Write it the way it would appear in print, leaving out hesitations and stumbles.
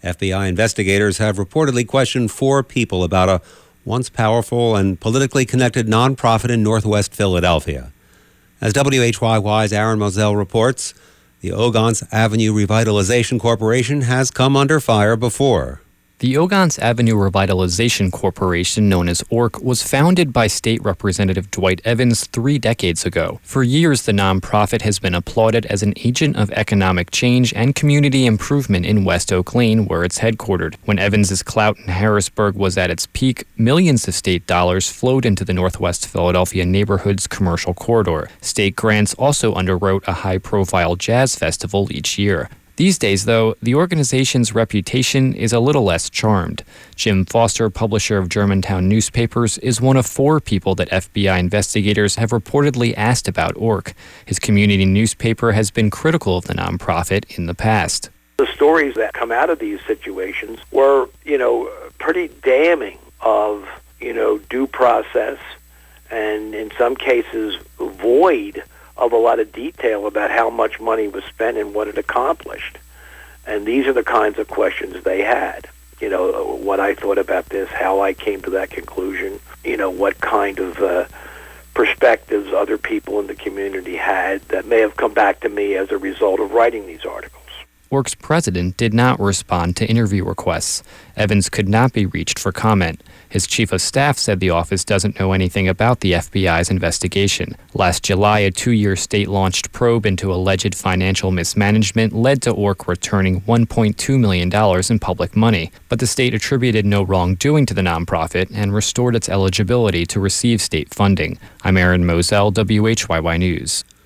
FBI investigators have reportedly questioned 4 people about a once powerful and politically connected nonprofit in Northwest Philadelphia. As WHYY's Aaron Moselle reports, the Ogontz Avenue Revitalization Corporation has come under fire before. The Ogontz Avenue Revitalization Corporation, known as ORC, was founded by State Representative Dwight Evans 3 decades ago. For years, the nonprofit has been applauded as an agent of economic change and community improvement in West Oak Lane, where it's headquartered. When Evans's clout in Harrisburg was at its peak, millions of state dollars flowed into the Northwest Philadelphia neighborhood's commercial corridor. State grants also underwrote a high-profile jazz festival each year. These days, though, the organization's reputation is a little less charmed. Jim Foster, publisher of Germantown newspapers, is one of 4 people that FBI investigators have reportedly asked about ORC. His community newspaper has been critical of the nonprofit in the past. The stories that come out of these situations were, pretty damning of, due process and in some cases void of a lot of detail about how much money was spent and what it accomplished. And these are the kinds of questions they had. What I thought about this, how I came to that conclusion, what kind of perspectives other people in the community had that may have come back to me as a result of writing these articles. ORC's president did not respond to interview requests. Evans could not be reached for comment. His chief of staff said the office doesn't know anything about the FBI's investigation. Last July, a 2-year state-launched probe into alleged financial mismanagement led to ORC returning $1.2 million in public money. But the state attributed no wrongdoing to the nonprofit and restored its eligibility to receive state funding. I'm Aaron Moselle, WHYY News.